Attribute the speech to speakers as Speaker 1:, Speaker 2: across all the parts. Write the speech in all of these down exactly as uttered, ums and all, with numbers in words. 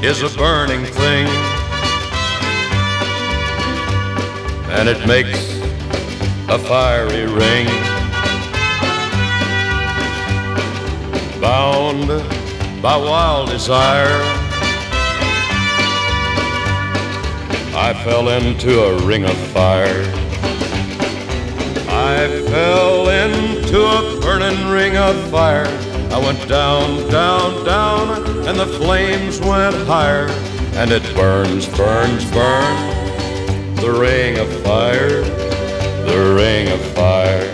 Speaker 1: is a burning thing, and it makes a fiery ring. Bound by wild desire, I fell into a ring of fire. I fell into a burning ring of fire. I went down, down, down, and the flames went higher. And it burns, burns, burns, the ring of fire, the ring of fire.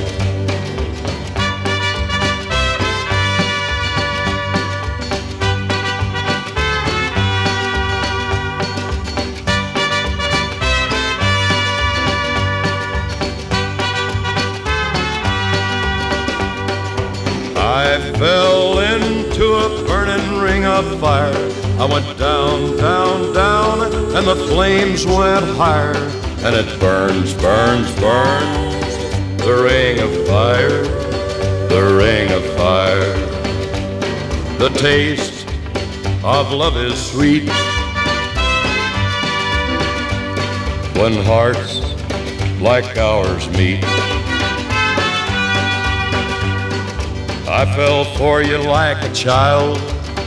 Speaker 1: I fell into a burning ring of fire. I went down, down, down, and the flames went higher. And it burns, burns, burns, the ring of fire, the ring of fire. The taste of love is sweet when hearts like ours meet. I fell for you like a child.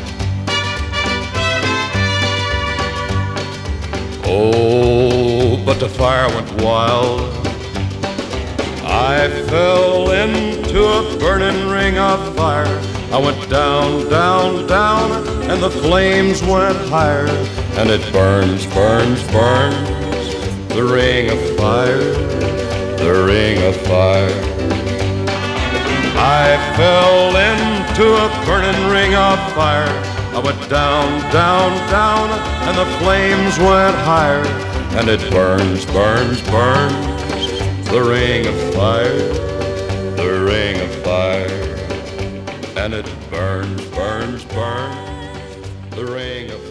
Speaker 1: Oh, but the fire went wild. I fell into a burning ring of fire. I went down, down, down, and the flames went higher. And it burns, burns, burns, the ring of fire, the ring of fire. I fell into a burning ring of fire. I went down, down, down, and the flames went higher. And it burns, burns, burns, the ring of fire, the ring of fire. And it burns, burns, burns, the ring of fire.